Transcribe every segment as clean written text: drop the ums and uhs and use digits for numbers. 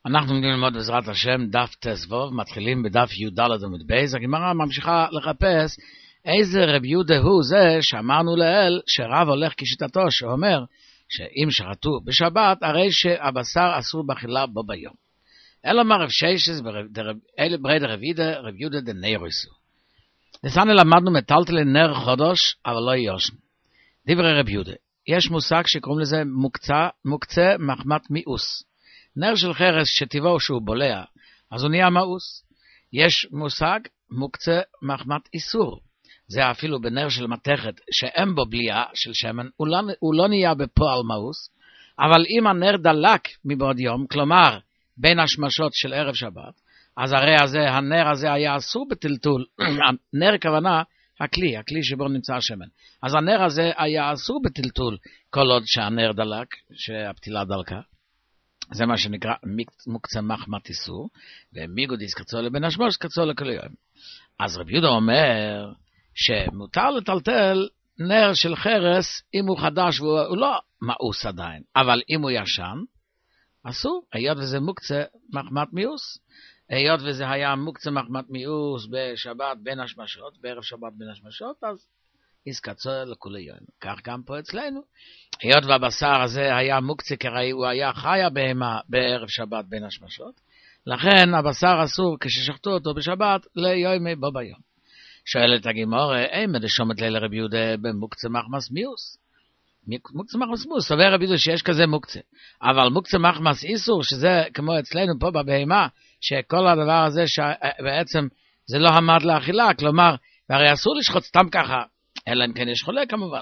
אנחנו נגיד ללמוד בעזרת השם דף תסבוב, מתחילים בדף י"ד עמוד בייס. הגמרא ממשיכה לחפש איזה רב יהודה הוא זה שאמרנו לאל שרב הולך כשיטתו, שאומר שאם שחטו בשבת הרי שהבשר אסור באכילה בו ביום. אלא מה רב שיישס ברי דרב יהודה דנאירוסו. דסני למדנו מטלטלי נר חודש אבל לא יושן. דברי רב יהודה, יש מושג שקוראים לזה מוקצה מחמת מיאוס. נר של חרס שטבעו שהוא בולע, אז הוא נהיה מאוס. יש מושג מוקצה מחמת איסור. זה אפילו בנר של מתכת שאין בו בליעה של שמן, הוא לא נהיה בפועל מאוס, אבל אם הנר דלק מבעוד יום, כלומר בין השמשות של ערב שבת, אז הרי הנר הזה היה אסור בטלטול. הנר כוונה הכלי שבו נמצא השמן. אז הנר הזה היה אסור בטלטול כל עוד שהנר דלק, שהפתילה דלקה. זה מה שנקרא מוקצה מחמת איסור, ומיגודיס קצו לבן השמוש קצו לכל יום. אז רב יהודה אומר שמותר לטלטל נר של חרס אם הוא חדש והוא לא מאוס עדיין, אבל אם הוא ישן, אסור, היות וזה מוקצה מחמת מיאוס. היות וזה היה מוקצה מחמת מיאוס בשבת בין השמשות, בערב שבת בין השמשות, אז יסקצו לכל יום. כך גם פה אצלנו. היות והבשר הזה היה מוקצה כראי, הוא היה חיה בהמה בערב שבת בין השמשות, לכן הבשר אסור כששחטו אותו בשבת ליומי בו ביום. שואלת הגמרא, אימא דשומת לילה רב יהודה במוקצה מחמס מיאוס? מוקצה מחמס מיאוס, סובר רב יהודה שיש כזה מוקצה. אבל מוקצה מחמס איסור, שזה כמו אצלנו פה בבהמה, שכל הדבר הזה שבעצם זה לא עמד לאכילה, כלומר, והרי אסור לשחוט סתם ככה, אלא אם כן יש חולה כמובן.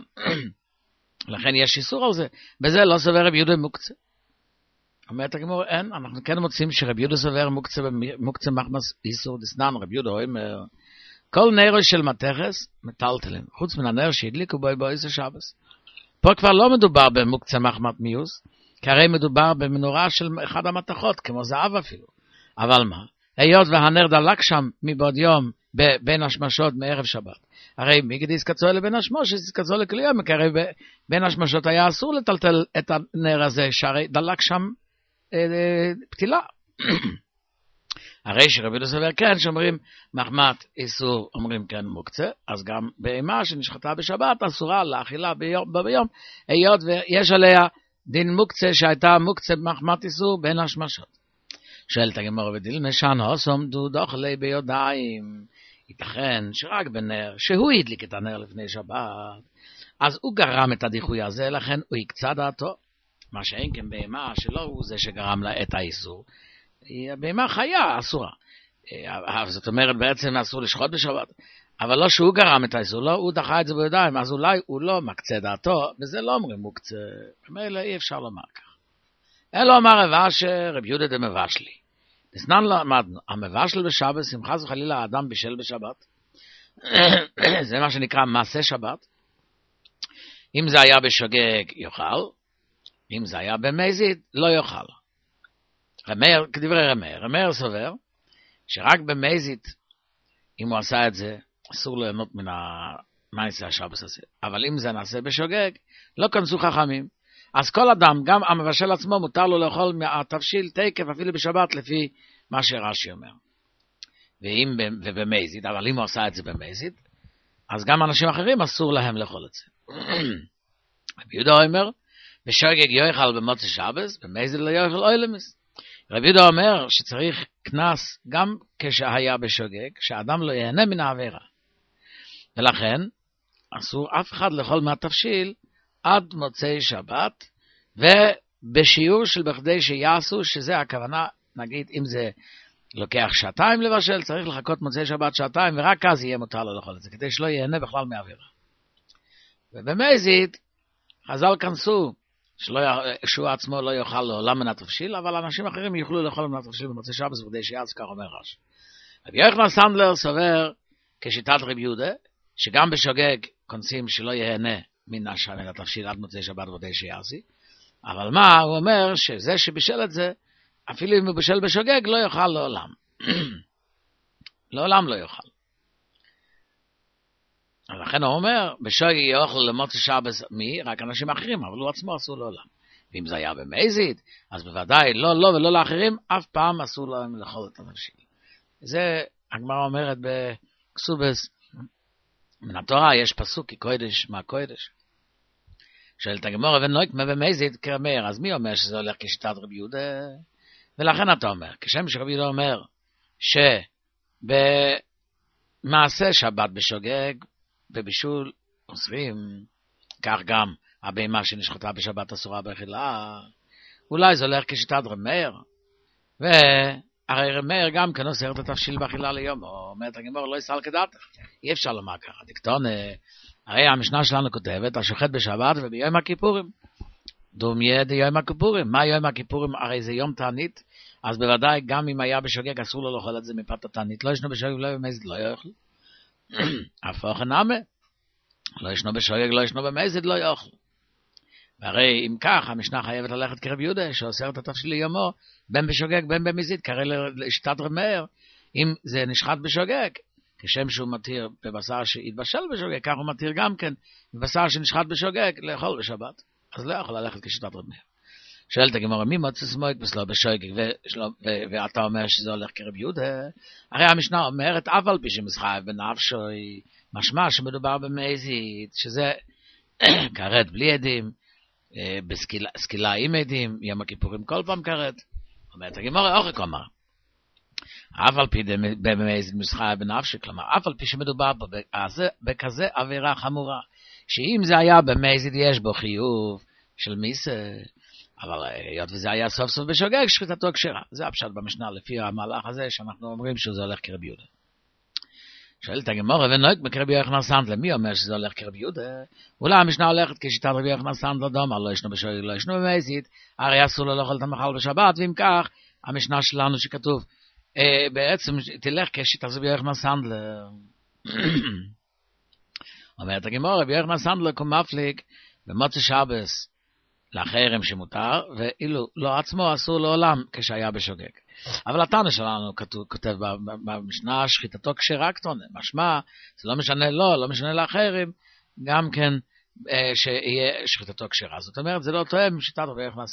לכן יש איסור על זה. בזה לא סובר רב יהודה מוקצה. אומרת הגמרא, אין, אנחנו כן מוצאים שרב יהודה סובר מוקצה מחמס איסור דסנן. רב יהודה אומר, כל נר של מתכס מטלטלים, חוץ מן הנר שהדליקו בו בעשר שבס. פה כבר לא מדובר במוקצה מחמת מיאוס, כי הרי מדובר במנורה של אחד המתכות, כמו זהב אפילו. אבל מה? היות והנר דלק שם מבעוד יום בין השמשות מערב שבת. הרי מיגדיס קצו לבין השמוש, קצו לכל יום, כי הרי בין השמשות היה אסור לטלטל את הנר הזה, שהרי דלק שם פתילה. הרי שרבי יהודה סובר כן, שאומרים מחמת איסור, אומרים כן מוקצה, אז גם בהמה שנשחטה בשבת אסורה לאכילה ביום, היות ויש עליה דין מוקצה שהייתה מוקצה מחמת איסור בין השמשות. שואלת הגמרא ודילמה שאנוס עומדו דאכלי ביודעין, ייתכן שרק בנר שהוא הדליק את הנר לפני שבת, אז הוא גרם את הדיחוי הזה, לכן הוא יקצה דעתו, מה שאין כן בהמה שלא הוא זה שגרם לה את האיסור, בהמה חיה אסורה. זאת אומרת בעצם אסור לשחוט בשבת, אבל לא שהוא גרם את האיסור, לא, הוא דחה את זה ביודעין, אז אולי הוא לא מקצה דעתו, וזה לא אומרים מוקצה, ממילא אי אפשר לומר כך. אלא אמר רב יהודה דמבשלי. דסנן למדנו, המבשל בשבת, שמחה וחלילה האדם בישל בשבת, זה מה שנקרא מעשה שבת. אם זה היה בשוגג יאכל, אם זה היה במזיד לא יאכל. כדברי רמר סובר שרק במזיד, אם הוא עשה את זה, אסור ליהנות מן המעשה השבת הזה. אבל אם זה נעשה בשוגג, לא כנסו חכמים. אז כל אדם, גם המבשל עצמו, מותר לו לאכול מהתבשיל תקף אפילו בשבת, לפי מה שרש"י אומר. ובמזיד, אבל אם הוא עשה את זה במזיד, אז גם אנשים אחרים אסור להם לאכול את זה. רבי יהודה אומר, בשוגג יאכל במוצאי שבת, במזיד לא יאכל אוילמס. רבי יהודה אומר שצריך קנס גם כשהיה בשוגג, שהאדם לא ייהנה מן העבירה. ולכן, אסור אף אחד לאכול מהתבשיל עד מוצאי שבת, ובשיעור של בכדי שיעשו, שזה הכוונה, נגיד אם זה לוקח שעתיים לבשל, צריך לחכות מוצאי שבת שעתיים, ורק אז יהיה מותר לו לאכול את זה, כדי שלא ייהנה בכלל מעבירה. ובמזיד, חז"ל כנסו, שהוא עצמו לא יאכל לעולם מן התבשיל, אבל אנשים אחרים יוכלו לאכול מן התבשיל במוצאי שבת, בכדי שיעשו, כך אומר רש"י. רבי יוחנן סנדלר סובר, כשיטת רבי יהודה, שגם בשוגג כונסים שלא ייהנה מן התבשיל עד מוצאי שבת בכדי שיעשי, אבל מה? הוא אומר שזה שבישל את זה, אפילו אם הוא בישל בשוגג, לא יאכל לעולם. לעולם לא יאכל. לכן הוא אומר, בשוגג יאכל למוצאי שבת מי? רק אנשים אחרים, אבל הוא עצמו אסור לעולם. ואם זה היה במזיד, אז בוודאי לא לו ולא לאחרים, אף פעם אסור להם לאכול את הנבשיל. זה הגמרא אומרת בכסובס, מן התורה יש פסוק כי קודש מה קודש. שואלת הגמרא ונויק מה במזיד כרמר, אז מי אומר שזה הולך כשיטת רבי יהודה? ולכן אתה אומר, כשם שרבי יהודה אומר שבמעשה שבת בשוגג בבישול אוסרים, כך גם הבהמה שנשחטה בשבת אסורה באכילה, אולי זה הולך כשיטת רמר, והרי רמר גם כן אוסר את התבשיל באכילה ליום, אומרת הגמרא לא יסל כדעתך, אי אפשר לומר ככה, דקטון, הרי המשנה שלנו כותבת, השוחט בשבת וביום הכיפורים, דומיה דיום הכיפורים, מה יום הכיפורים? הרי זה יום תענית, אז בוודאי גם אם היה בשוגג אסור לו לאכול את זה מפת התענית, לא ישנו בשוגג לא במזיד לא יאכל, הפוך נאמה, לא ישנו בשוגג לא ישנו במזיד לא יאכל. והרי אם כך, המשנה חייבת ללכת כרבי יהודה, שאוסר את התבשיל ליומו, בין בשוגג, בין במזיד, קרא לשיטת רמר, אם זה נשחט בשוגג, כשם שהוא מתיר בבשר שהתבשל בשוגג, כך הוא מתיר גם כן, בבשר שנשחט בשוגג, לאכול בשבת. אז לא יכול ללכת כשיטת רמר. שואלת הגמרא, מי מוצא סמויק בסלו בשוגג, ואתה אומר שזה הולך כרבי יהודה? הרי המשנה אומרת, אף על פי שמסחייב בנפשוי, משמע שמדובר במזיד, שזה כרת בלי עדים, בסקילה עם עדים, יום הכיפורים כל פעם כרת. אומרת הגמרא, אוכל כלומר, אף על פי במזיד מסחייב בנפשוי, כלומר, אף על פי שמדובר בכזה עבירה חמורה, שאם זה היה במזיד יש בו חיוב של מיסה, אבל היות וזה היה סוף סוף בשוגג, שחיטתו כשרה. זה הפשט במשנה לפי המהלך הזה, שאנחנו אומרים שזה הולך כרבי יהודה. שואלת הגמרא, ונוהג בקרבי יוחנן סנדלר, מי אומר שזה הולך כרבי יהודה? אולי המשנה הולכת כשיטת רבי יוחנן סנדלר דומר, לא ישנו בשוגג, לא ישנו במזיד, הרי אסור לו לאכול את המאכל בשבת, ואם כך, המשנה שלנו שכתוב, בעצם תלך כשיטת רבי יוחנן סנדלר. אומרת הגמרא, רבי יוחנן סנדלר כמפליג במוצאי שבת לחרם שמותר, ואילו לא עצמו אסור לעולם כשהיה בשוגג. אבל התנא שלנו כותב במשנה שחיטתו כשרה קטונה, משמע, זה לא משנה לו, לא משנה לאחרים, גם כן שיהיה שחיטתו כשרה. זאת אומרת, זה לא תואם עם שיטת רבי יוחנן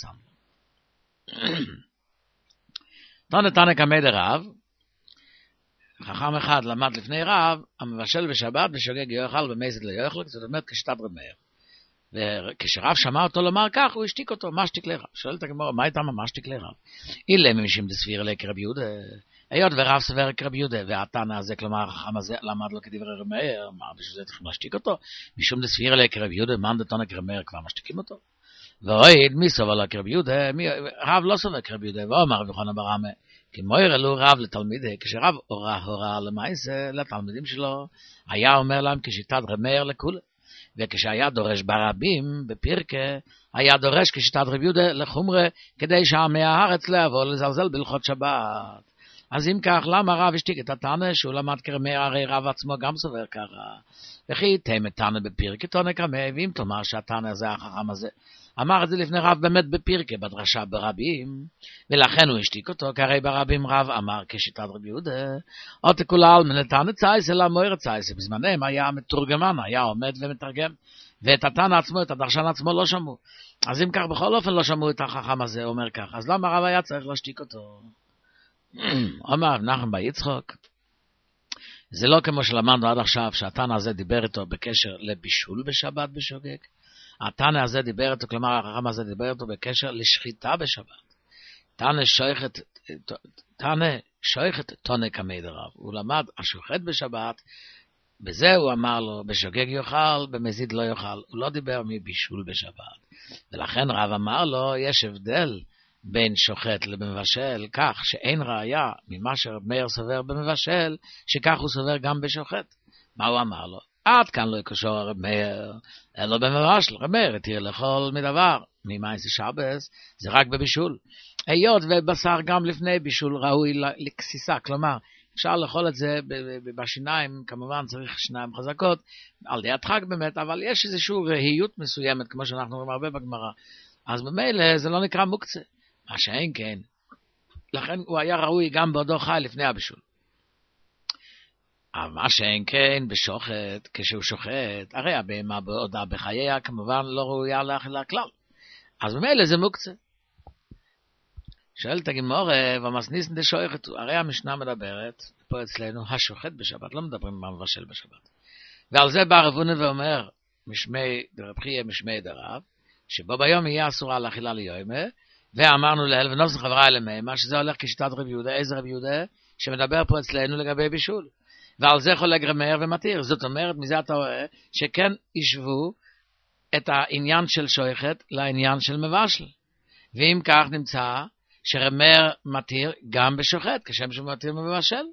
סנדלר. תנא קמא דרב, חכם אחד למד לפני רב, המבשל בשבת בשוגג יאכל במזיד לא יאכל, זאת אומרת כשיטת רבי מאיר. וכשרב שמע אותו לומר כך, הוא השתיק אותו, מה שתיק לרב? שואלת הגמרא, מה הייתה מה שתיק לרב? אילם משום דסביר לקרב יהודה, היות ורב סבר כרב יהודה, והתנא הזה, כלומר, החכם הזה למד לו כדברי רבי מאיר, מה בשביל זה צריכים להשתיק אותו? משום דסביר לקרב יהודה, מאן דתנא כרב מאיר כבר משתיקים אותו? ואוהד, מי סובר לקרב יהודה? רב לא סובר כרב יהודה, ואומר רבי יוחנן בר עמא, כי מויר אלו רב לתלמידי, כשרב הורה למעשה לתלמידים שלו, היה אומר להם כשיטת רבי מאיר לכולם. וכשהיה דורש ברבים, בפרקה, היה דורש כשיטת רבי יהודה לחומרה, כדי שעמי הארץ לא יבוא לזלזל בהלכות שבת. אז אם כך, למה רב השתיק את התנא שהוא למד כרבי מאיר? הרי רב עצמו גם סובר ככה. וכי תמת תנא בפרקה, תנא קמא, ואם תאמר שהתנא הזה החכם הזה, אמר את זה לפני רב באמת בפרקה, בדרשה ברבים, ולכן הוא השתיק אותו, כי הרי ברבים רב אמר כשיטת רבי יהודה, או תקולל מנתנא צייס אלא מויר צייס, בזמנם היה מתורגמן, היה עומד ומתרגם, ואת התנא עצמו, את הדרשן עצמו לא שמעו. אז אם כך בכל אופן לא שמעו את החכם הזה, אומר כך, אז למה רב היה צריך להשתיק אותו? אומר נחם בר יצחק, זה לא כמו שלמדנו עד עכשיו, שהתנא הזה דיבר איתו בקשר לבישול בשבת בשוגג, התנא הזה דיבר איתו, כלומר החכם הזה דיבר איתו בקשר לשחיטה בשבת. תנא שויכת תנא קמא דרב, הוא למד השוחט בשבת, בזה הוא אמר לו, בשוגג יאכל, במזיד לא יאכל, הוא לא דיבר מבישול בשבת. ולכן רב אמר לו, יש הבדל בין שוחט למבשל, כך שאין ראיה ממה שרב מאיר סובר במבשל, שכך הוא סובר גם בשוחט. מה הוא אמר לו? עד כאן לא יקשור הרב מאיר, אלא במבשל, רב מאיר התיר לאכול מדבר, ממעשה שבס, זה רק בבישול. היות ובשר גם לפני בישול ראוי לכסיסה, כלומר, אפשר לאכול את זה בשיניים, כמובן צריך שיניים חזקות, על די הדחק באמת, אבל יש איזושהי רהיות מסוימת, כמו שאנחנו רואים הרבה בגמרא, אז במילא זה לא נקרא מוקצה, מה שאין כן, לכן הוא היה ראוי גם בעודו חי לפני הבישול. אבל מה שאין כן בשוחט, כשהוא שוחט, הרי הבהמה בעודה בחייה כמובן לא ראויה לאכילה כלל. אז במילא זה מוקצה. שואלת הגמורה, ומסניסן דשויכת, הרי המשנה מדברת, פה אצלנו, השוחט בשבת, לא מדברים מה מבשל בשבת. ועל זה בא רב הונא ואומר, משמי דרב חייא משמי דרב, שבו ביום יהיה אסורה לאכילה ליומה, ואמרנו לאל ונופס חברה אלימה, שזה הולך כשיטת רב יהודה, איזה רב יהודה, שמדבר פה אצלנו לגבי בישול. ועל זה חולק רמר ומתיר. זאת אומרת, מזה אתה רואה, שכן ישבו את העניין של שויכת לעניין של מבשל. ואם כך נמצא, שרמר מתיר גם בשוחט, כשם שהוא מתיר מבשל.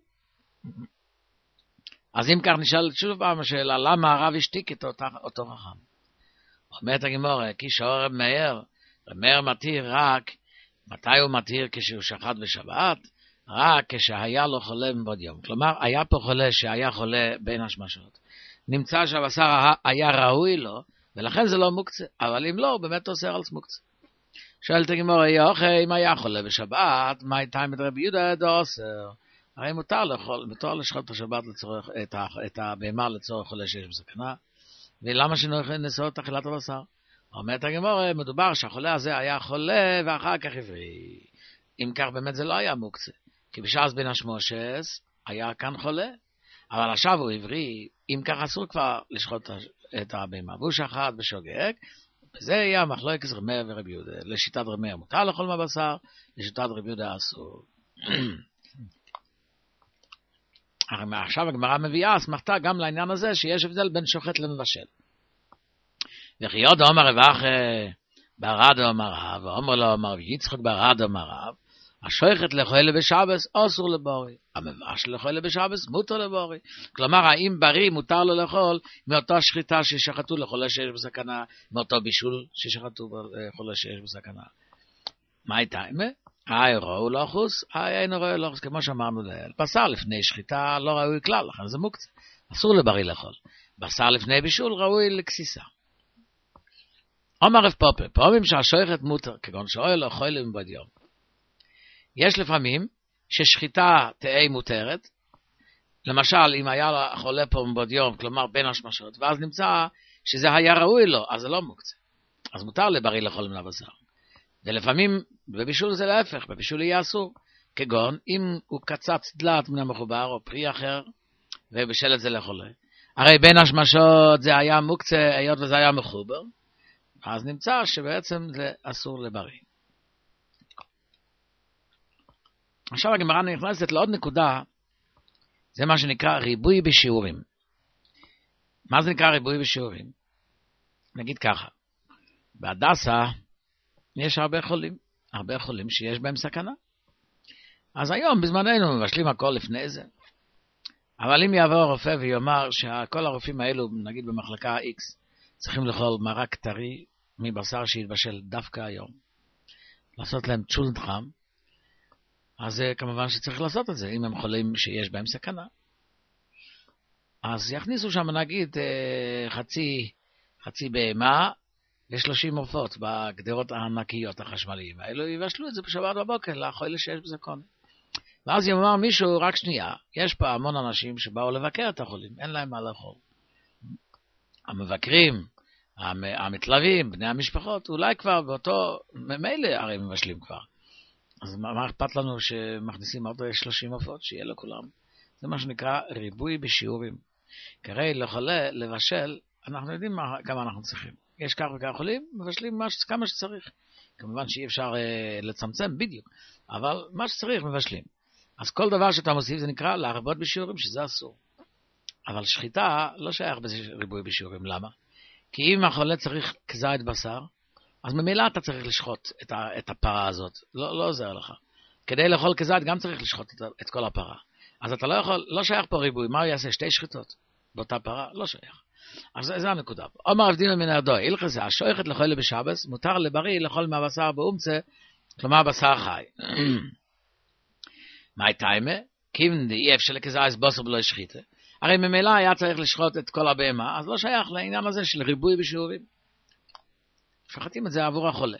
אז אם כך נשאל שוב פעם השאלה, למה הרב השתיק את אותו חכם? אומרת הגמורה, כי שואר רמר מתיר רק, מתי הוא מתיר כשהוא שחט בשבת? רק כשהיה לו חולה מבעוד יום. כלומר, היה פה חולה שהיה חולה בין השמשות. נמצא שהבשר היה ראוי לו, ולכן זה לא מוקצה. אבל אם לא, הוא באמת אוסר על מוקצה. שואלת הגמורה, יוחי, אם היה חולה בשבת, מה הייתה עם רבי יהודה דאוסר? הרי מותר לשחוט את השבת לצורך, את הבהמה לצורך חולה שיש בסכנה, ולמה שנאסור את אכילת הבשר? אומרת הגמורה, מדובר שהחולה הזה היה חולה ואחר כך עברי. אם כך באמת זה לא היה מוקצה, כי בשעת בין השמושס היה כאן חולה, אבל עכשיו הוא עברי, אם כך אסור כבר לשחוט את הבהמה, והוא שחט בשוגג, וזה יהיה מחלוקת רמר ורבי יהודה. לשיטת רמר מותר לאכול מהבשר, לשיטת רבי יהודה אסור. עכשיו הגמרא מביאה אסמכתה גם לעניין הזה שיש הבדל בין שוחט למבשל. וכי יודו אמר רבח ברדו אמר רב, ואומר לו אמר יצחק ברדו אמר רב, השוחט לאכול בשבס אסור לבורי, המבשל לאכול בשבס מותר לבורי. כלומר, האם בריא מותר לו לאכול מאותה שחיטה ששחטו לחולה שיש בסכנה, מאותו בישול ששחטו לחולה שיש בסכנה. מה הייתה? ראו לא חוס, אין ראו לא חוס, כמו שאמרנו לאל. בשר לפני שחיטה לא ראוי כלל, לכן זה מוקצה. אסור לבריא לאכול. בשר לפני בישול ראוי לכסיסה. אומר רב פופר, פעמים שהשוחט מותר, כגון שאוהל או חולה מבעוד יום. יש לפעמים ששחיטה תהא מותרת, למשל אם היה לו חולה פה מבעוד יום, כלומר בין השמשות, ואז נמצא שזה היה ראוי לו, אז זה לא מוקצה. אז מותר לבריא לאכול מן הבשר. ולפעמים בבישול זה להפך, בבישול יהיה אסור, כגון אם הוא קצץ דלת מן המחובר או פרי אחר, ובשל את זה לחולה. הרי בין השמשות זה היה מוקצה, היות וזה היה מחובר, אז נמצא שבעצם זה אסור לבריא. עכשיו הגמרא נכנסת לעוד נקודה, זה מה שנקרא ריבוי בשיעורים. מה זה נקרא ריבוי בשיעורים? נגיד ככה, בהדסה יש הרבה חולים שיש בהם סכנה. אז היום בזמננו מבשלים הכל לפני זה. אבל אם יבוא הרופא ויאמר שכל הרופאים האלו, נגיד במחלקה X, צריכים לאכול מרק טרי מבשר שהתבשל דווקא היום, לעשות להם צ'ולנט חם, אז כמובן שצריך לעשות את זה, אם הם חולים שיש בהם סכנה. אז יכניסו שם נגיד חצי בהמה ל30 עופות בגדרות הענקיות החשמליים האלו, יבשלו את זה בשבת בבוקר לחולה שיש בזקון. ואז יאמר מישהו, רק שנייה, יש פה המון אנשים שבאו לבקר את החולים, אין להם מה לאכול. המבקרים, המתלווים, בני המשפחות, אולי כבר באותו, ממילא הרי מבשלים כבר. אז מה אכפת לנו שמכניסים עוד 30 עופות, שיהיה לכולם? זה מה שנקרא ריבוי בשיעורים. כרי לחולה, לבשל, אנחנו יודעים כמה אנחנו צריכים. יש כך וכך חולים, מבשלים כמה שצריך. כמובן שאי אפשר לצמצם בדיוק, אבל מה שצריך מבשלים. אז כל דבר שאתה מוסיף זה נקרא להרבות בשיעורים, שזה אסור. אבל שחיטה לא שייך בריבוי בשיעורים. למה? כי אם החולה צריך כזית בשר, אז ממילא אתה צריך לשחוט את הפרה הזאת. לא עוזר לך. כדי לאכול כזית גם צריך לשחוט את כל הפרה. אז אתה לא יכול, לא שייך פה ריבוי. מה הוא יעשה? 2 שחיטות באותה פרה? לא שייך. אז זה הנקודה. אומר רב דינא מן הרדוי, הלכזה, השוחט לאכול בשבס, מותר לבריא לאכול מהבשר באומצה, כלומר בשר חי. מה הייתה אימה? כיוון אי אפשר לכזייס בוסר בלא שחיטה. הרי ממילא היה צריך לשחוט את כל הבהמה, אז לא שייך לעניין הזה של ריבוי בשיעורים. שוחטים את זה עבור החולה.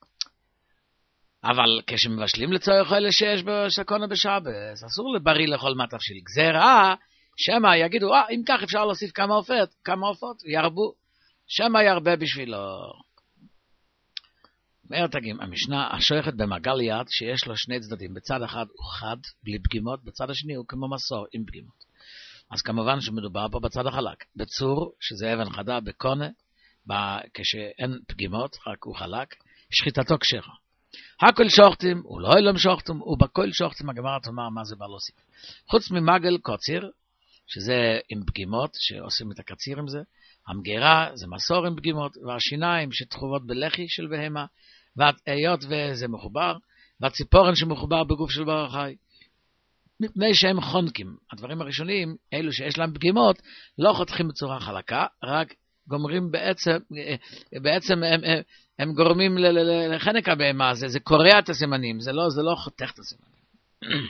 אבל כשמבשלים לצורך חולה שיש בסכנה בשבס, אסור לבריא לאכול מהתבשיל. גזירה, שמא יגידו, אם כך אפשר להוסיף כמה עופות, ירבו. שמא ירבה בשבילו. אומרת המשנה, השוחט במעגל יד שיש לו שני צדדים, בצד אחד הוא חד, בלי פגימות, בצד השני הוא כמו מסור עם פגימות. אז כמובן שמדובר פה בצד החלק. בצור, שזה אבן חדה, בקונה, כשאין פגימות, רק הוא חלק, שחיטתו כשרה. הכל שוחטים, הוא לא אילם שוחטים, ובכל שוחטים הגמרא תאמר מה זה בא להוסיף. חוץ ממגל קוציר, שזה עם פגימות, שעושים את הקציר עם זה, המגירה זה מסור עם פגימות, והשיניים שתחובות בלחי של בהמה, והיות וזה מחובר, והציפורן שמחובר בגוף של בר החי. מפני שהם חונקים. הדברים הראשונים, אלו שיש להם פגימות, לא חותכים בצורה חלקה, רק גומרים בעצם הם גורמים לחנק הבהמה, זה קורע את הסימנים, זה לא חותך את הסימנים.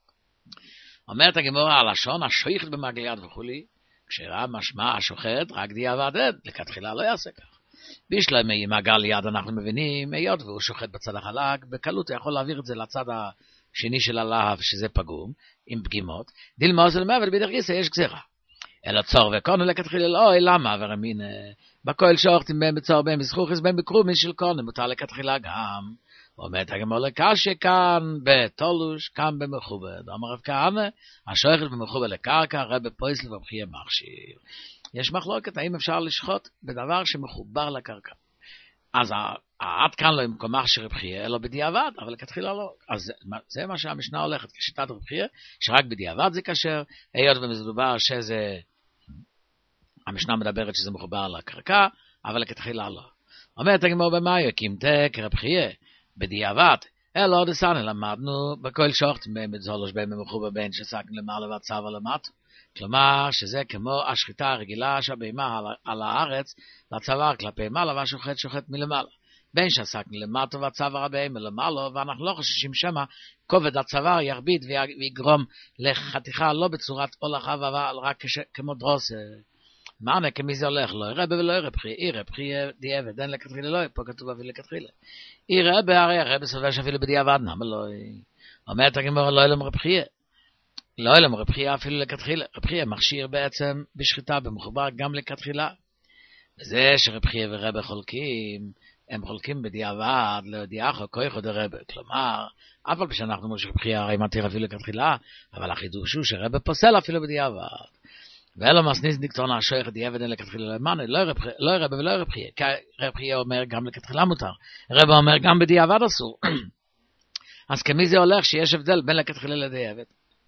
אומרת הגמרא הלשון, השוחט במעגל יד וכולי, כשראה משמע השוחט, רק דיעבד עד, לכתחילה לא יעשה כך. בשלמי מעגל יד אנחנו מבינים, היות והוא שוחט בצד החלק, בקלות הוא יכול להעביר את זה לצד השני של הלהב, שזה פגום, עם פגימות, דילמוס למוות בידך גיסא יש גזירה. אלא צור וקונה לכתחילה לא, למה? ורמין, בכל שוחטים בין בצור בין בזכוכס בין בקרומיס של קונה, מותר לכתחילה גם. אומרת הגמרא לקשה כאן בתולוש, כאן במכובד. אמר רב כהנא, השוחט במכובד לקרקע, רבי פויסל ורב חייא מכשיר. יש מחלוקת, האם אפשר לשחוט בדבר שמחובר לקרקע. אז עד כאן לא עם מכשיר רב חייא, אלא בדיעבד, אבל לכתחילה לא. אז זה מה שהמשנה הולכת, כשיטת רב חייא, שרק בדיעבד זה כשר, היות ומדובר שזה, המשנה מדברת שזה מחובר לקרקע, אבל לכתחילה לא. אומרת הגמרא במאי, קימתה כרב חייא, בדיעבד, אלא דסן, למדנו בכל שוחט, בזולוש בין במחובר בין שסקנו למעלה והצבא למטה. כלומר, שזה כמו השחיטה הרגילה שהבהמה על הארץ, לצוואר כלפי מעלה, והשוחט שוחט מלמעלה. בין שעסקנו למטה והצוואר הבהמה למעלה, ואנחנו לא חוששים שמה, כובד הצוואר ירביד ויגרום לחתיכה לא בצורת הולכה, אבל רק כמו דרוס. מענה, כמי זה הולך? לא ירבה ולא ירבה בחייה, ירבה בחייה דיעבד, אין לכתחילה לא, פה כתוב אבי לכתחילה. ירבה, הרי ירבה סובר שאפילו בדיעבד, נמה לא, אומרת הגמרא לא ילם רב חייה. לא אלא רב חייא אפילו לכתחילה. רב חייא מכשיר בעצם בשחיטה במחובר גם לכתחילה. וזה שרב חייא ורבא חולקים, הם חולקים בדיעבד להודיעך כויכו דרבא. כלומר, אף על פי שאנחנו אומרים שרב חייא הרי מתיר אפילו לכתחילה, אבל החידוש הוא שרבא פוסל אפילו בדיעבד. ואלו מסניס דיקטון השוחט דיעבד אין לכתחילה למענה, לא רבא ולא רב חייא. כי רב חייא אומר גם לכתחילה מותר. רבא אומר גם בדיעבד אסור. אז כמי זה הולך שיש הבדל בין לכתחילה לדיעבד?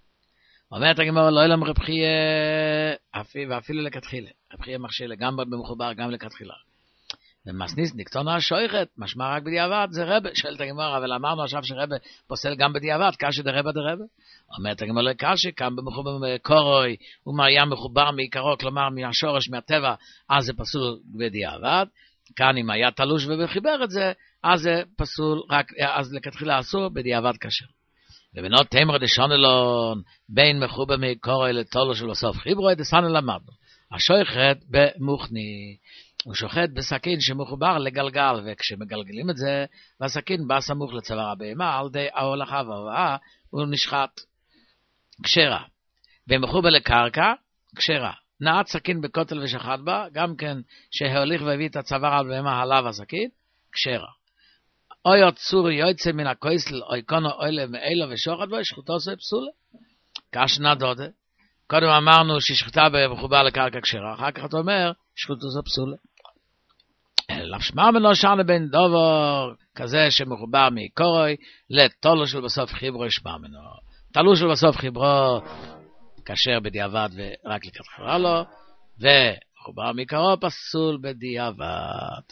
אומרת הגמרא לא ילם רב חייא ואפילו לכתחילה. רב חייא מכשיר גם במחובר גם לכתחילה. ומסניס דיקטון השוחט, משמע רק בדיעבד, זה רבא. שואלת הגמרא, אבל אמרנו עכשיו שרבא פוסל גם בדיעבד, קשה דרבא דרבא. אומרת הגמרא לא קשה, כאן במחובר קורוי, ומרים מחובר מעיקרו, כלומר מהשורש, מהטבע, אז זה פסול בדיעבד. כאן אם היה תלוש וחיבר את זה, אז זה פסול, אז לכתחילה אסור, בדיעבד קשה. ובנות תמר דשונלון, בין מחובר מקורוי לתולוש ולסוף חיברוי, דסנו למדנו. השוחט במוכני, הוא שוחט בסכין שמחובר לגלגל, וכשמגלגלים את זה, והסכין בא סמוך לצוואר הבהמה, על די ההולכה וההובאה, הוא נשחט. כשרה. ומחובר לקרקע, כשרה. נעץ סכין בכותל ושחט בה, גם כן שהוליך והביא את הצוואר על בהמה עליו הסכין, כשרה. אוי צור יוצא מן הכויסל, אוי קונו אוי מאילו ושוחט בו, שחוטו זה פסולה. קשנה דודה. קודם אמרנו ששחטה מחובר לקרקע כשרה, אחר כך אתה אומר, שחוטו זה פסולה. לשמע מנו שנה בין דובר כזה שמחובר מקורוי, לתולו של בסוף חיברו שמע מנו. תלו של בסוף חיברו, כשר בדיעבד ורק לכתחילה לו, ומחובר מקרו פסול בדיעבד.